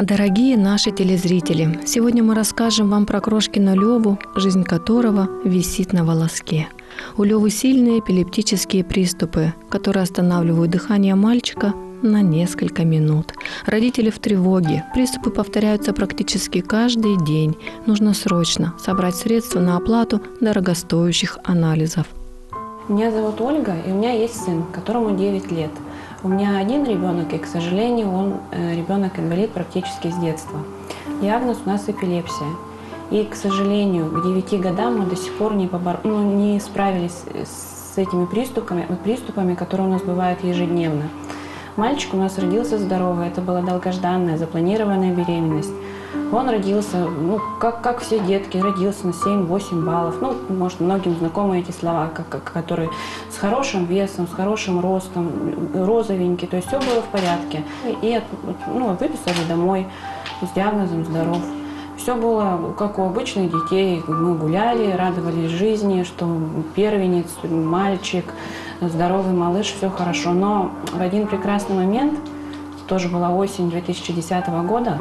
Дорогие наши телезрители, сегодня мы расскажем вам про Крошкина Леву, жизнь которого висит на волоске. У Левы сильные эпилептические приступы, которые останавливают дыхание мальчика на несколько минут. Родители в тревоге. Приступы повторяются практически каждый день. Нужно срочно собрать средства на оплату дорогостоящих анализов. Меня зовут Ольга, и у меня есть сын, которому 9 лет. У меня один ребенок, и, к сожалению, он ребенок-инвалид практически с детства. Диагноз у нас эпилепсия. И, к сожалению, к 9 годам мы до сих пор не справились с этими приступами, которые у нас бывают ежедневно. Мальчик у нас родился здоровый, это была долгожданная, запланированная беременность. Он родился, как все детки, родился на 7-8 баллов. Может, многим знакомы эти слова, которые с хорошим весом, с хорошим ростом, розовенький, то есть все было в порядке. И выписали домой с диагнозом «здоров». Все было как у обычных детей. Мы гуляли, радовались жизни, что первенец, мальчик, здоровый малыш, все хорошо. Но в один прекрасный момент, тоже была осень 2010 года,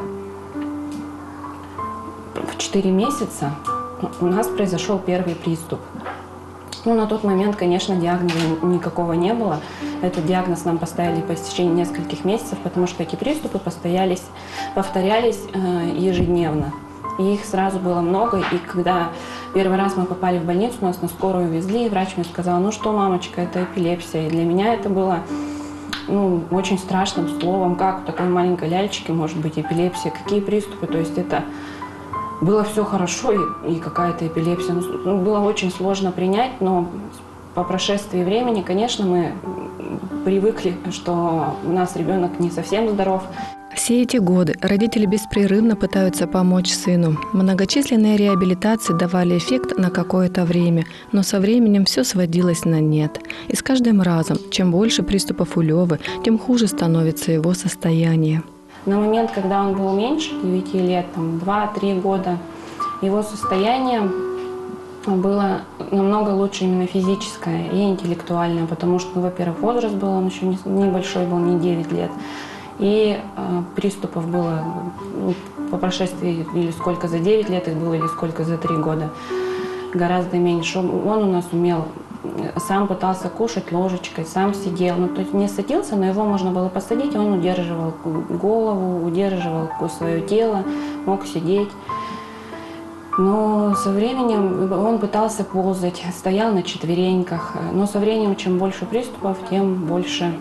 в 4 месяца у нас произошел первый приступ. На тот момент, конечно, диагноза никакого не было. Этот диагноз нам поставили по истечении нескольких месяцев, потому что эти приступы повторялись ежедневно. И их сразу было много. И когда первый раз мы попали в больницу, нас на скорую везли, и врач мне сказал: ну что, мамочка, это эпилепсия. И для меня это было очень страшным словом. Как у такой маленькой лялечки может быть эпилепсия? Какие приступы? То есть это было все хорошо, и какая-то эпилепсия. Было очень сложно принять, но по прошествии времени, конечно, мы привыкли, что у нас ребенок не совсем здоров. Все эти годы родители беспрерывно пытаются помочь сыну. Многочисленные реабилитации давали эффект на какое-то время, но со временем все сводилось на нет. И с каждым разом, чем больше приступов у Левы, тем хуже становится его состояние. На момент, когда он был меньше 9 лет, 2-3 года, его состояние было намного лучше именно физическое и интеллектуальное, потому что, во-первых, возраст был, он еще небольшой был, не 9 лет, и приступов было по прошествии, или сколько за 9 лет их было, или сколько за 3 года, гораздо меньше. Он у нас умел, сам пытался кушать ложечкой, сам сидел. То есть не садился, но его можно было посадить, он удерживал голову, удерживал свое тело, мог сидеть. Но со временем он пытался ползать, стоял на четвереньках. Но со временем, чем больше приступов, тем больше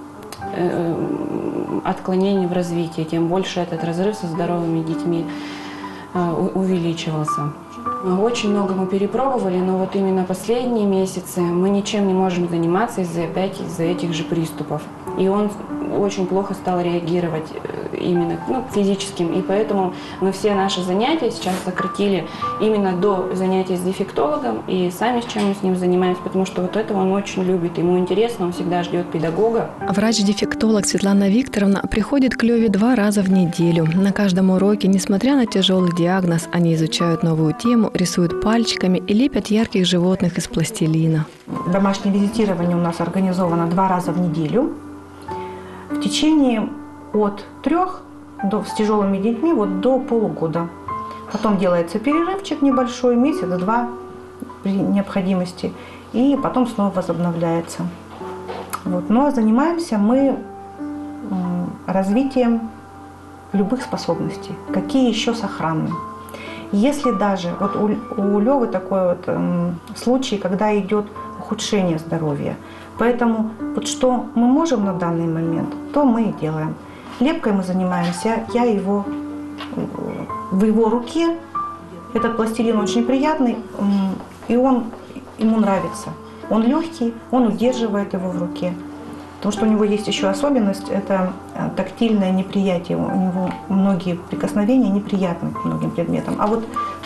отклонений в развитии, тем больше этот разрыв со здоровыми детьми увеличивался. Очень много мы перепробовали, но вот именно последние месяцы мы ничем не можем заниматься из-за этих же приступов. И он очень плохо стал реагировать именно физическим. И поэтому мы все наши занятия сейчас сократили именно до занятий с дефектологом. И сами с чем мы с ним занимаемся, потому что вот этого он очень любит. Ему интересно, он всегда ждет педагога. Врач-дефектолог Светлана Викторовна приходит к Леве 2 раза в неделю. На каждом уроке, несмотря на тяжелый диагноз, они изучают новую тему, рисуют пальчиками и лепят ярких животных из пластилина. Домашнее визитирование у нас организовано 2 раза в неделю. В течение от 3 с тяжелыми детьми до полугода. Потом делается перерывчик небольшой, месяц-два при необходимости, и потом снова возобновляется. Ну а занимаемся мы развитием любых способностей, какие еще сохранны. Если даже у Левы такой случай, когда идет ухудшение здоровья, поэтому что мы можем на данный момент, то мы и делаем. Лепкой мы занимаемся, в его руке. Этот пластилин очень приятный, и ему нравится. Он легкий, он удерживает его в руке. Потому что у него есть еще особенность, это тактильное неприятие. У него многие прикосновения неприятны к многим предметам. А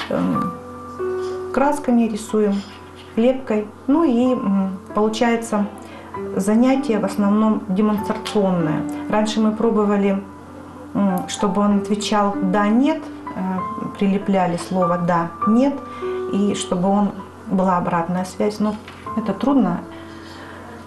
красками рисуем, лепкой. И получается занятие в основном демонстрационное. Раньше мы пробовали, чтобы он отвечал «да», «нет», прилепляли слово «да», «нет», и чтобы была обратная связь. Но это трудно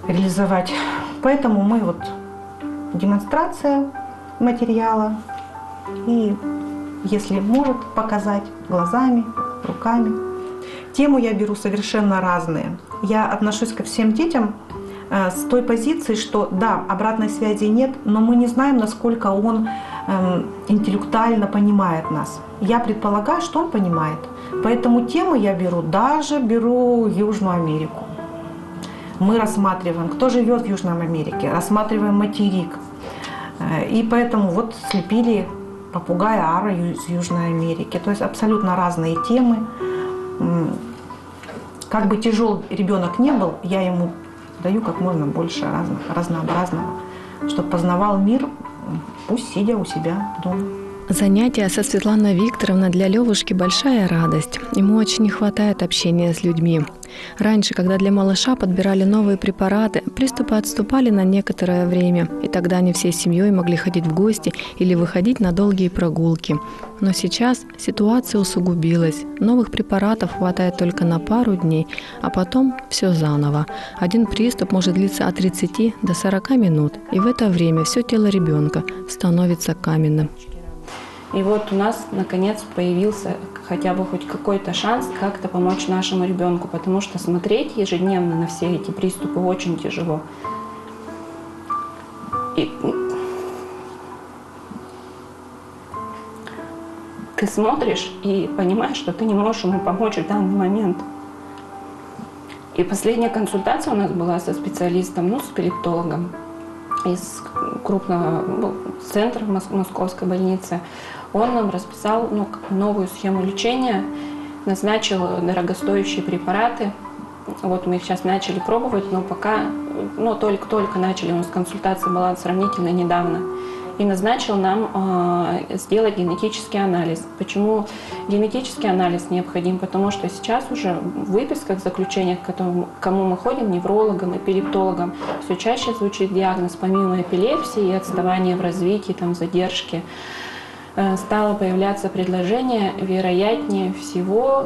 реализовать. Поэтому мы демонстрация материала, и, если может, показать глазами, руками. Тему я беру совершенно разные. Я отношусь ко всем детям с той позиции, что да, обратной связи нет, но мы не знаем, насколько он интеллектуально понимает нас. Я предполагаю, что он понимает. Поэтому тему я беру, даже беру Южную Америку. Мы рассматриваем, кто живет в Южной Америке, рассматриваем материк. И поэтому вот слепили попугая Ара из Южной Америки. То есть абсолютно разные темы. Как бы тяжел ребенок не был, я ему даю как можно больше разнообразного, чтобы познавал мир, пусть сидя у себя дома. Занятия со Светланой Викторовной для Левушки большая радость. Ему очень не хватает общения с людьми. Раньше, когда для малыша подбирали новые препараты, приступы отступали на некоторое время, и тогда они всей семьей могли ходить в гости или выходить на долгие прогулки. Но сейчас ситуация усугубилась. Новых препаратов хватает только на пару дней, а потом все заново. Один приступ может длиться от 30 до 40 минут, и в это время все тело ребенка становится каменным. И вот у нас, наконец, появился хотя бы хоть какой-то шанс как-то помочь нашему ребенку, потому что смотреть ежедневно на все эти приступы очень тяжело. И ты смотришь и понимаешь, что ты не можешь ему помочь в данный момент. И последняя консультация у нас была со специалистом, с эпилептологом из крупного центра Московской больницы. Он нам расписал новую схему лечения, назначил дорогостоящие препараты. Вот мы их сейчас начали пробовать, но пока, только начали, у нас консультация была сравнительно недавно. И назначил нам сделать генетический анализ. Почему генетический анализ необходим? Потому что сейчас уже в выписках, заключениях, к кому мы ходим, неврологам, эпилептологам, все чаще звучит диагноз помимо эпилепсии и отставания в развитии, задержки. Стало появляться предложение, вероятнее всего,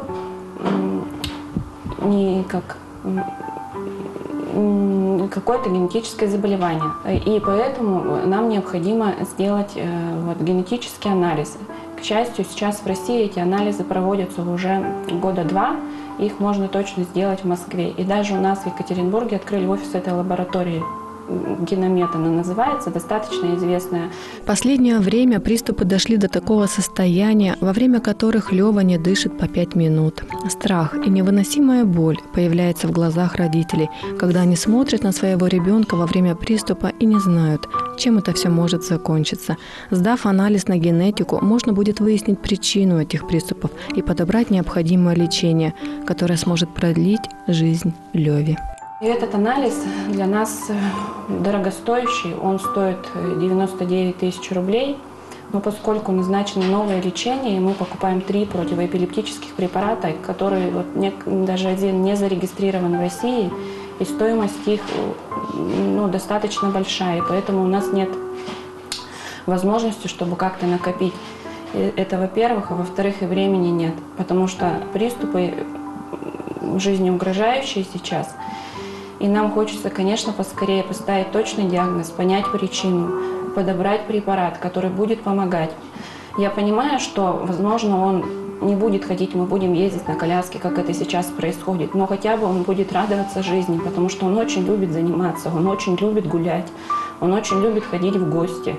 какое-то генетическое заболевание. И поэтому нам необходимо сделать генетический анализ. К счастью, сейчас в России эти анализы проводятся уже года 2. Их можно точно сделать в Москве. И даже у нас в Екатеринбурге открыли офис этой лаборатории. Геномет она называется, достаточно известная. В последнее время приступы дошли до такого состояния, во время которых Лёва не дышит по 5 минут. Страх и невыносимая боль появляется в глазах родителей, когда они смотрят на своего ребенка во время приступа и не знают, чем это все может закончиться. Сдав анализ на генетику, можно будет выяснить причину этих приступов и подобрать необходимое лечение, которое сможет продлить жизнь Лёве. И этот анализ для нас дорогостоящий, он стоит 99 тысяч рублей, но поскольку назначено новое лечение, и мы покупаем 3 противоэпилептических препарата, которые даже один не зарегистрирован в России, и стоимость их достаточно большая, и поэтому у нас нет возможности, чтобы как-то накопить. Это, во-первых, а во-вторых, и времени нет, потому что приступы жизнеугрожающие сейчас. И нам хочется, конечно, поскорее поставить точный диагноз, понять причину, подобрать препарат, который будет помогать. Я понимаю, что, возможно, он не будет ходить, мы будем ездить на коляске, как это сейчас происходит, но хотя бы он будет радоваться жизни, потому что он очень любит заниматься, он очень любит гулять, он очень любит ходить в гости.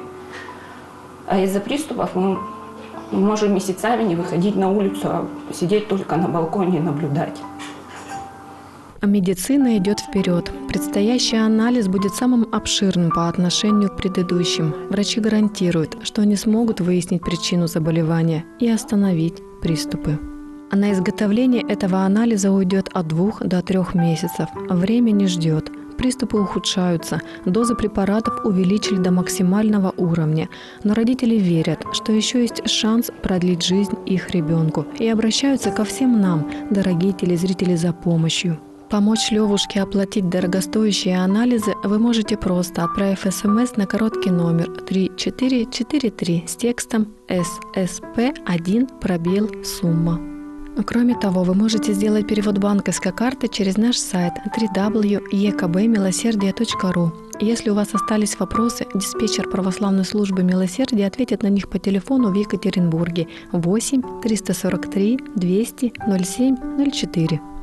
А из-за приступов мы можем месяцами не выходить на улицу, а сидеть только на балконе и наблюдать. Медицина идет вперед. Предстоящий анализ будет самым обширным по отношению к предыдущим. Врачи гарантируют, что они смогут выяснить причину заболевания и остановить приступы. А на изготовление этого анализа уйдет от 2 до 3 месяцев. Время не ждет. Приступы ухудшаются, дозы препаратов увеличили до максимального уровня. Но родители верят, что еще есть шанс продлить жизнь их ребенку и обращаются ко всем нам, дорогие телезрители, за помощью. Помочь Левушке оплатить дорогостоящие анализы вы можете просто, отправив СМС на короткий номер 3443 с текстом ССП1 Кроме того, вы можете сделать перевод банковской карты через наш сайт www.ekbmилосердие.ру Если у вас остались вопросы, диспетчер православной службы милосердия ответит на них по телефону в Екатеринбурге 8 343 200 07 04.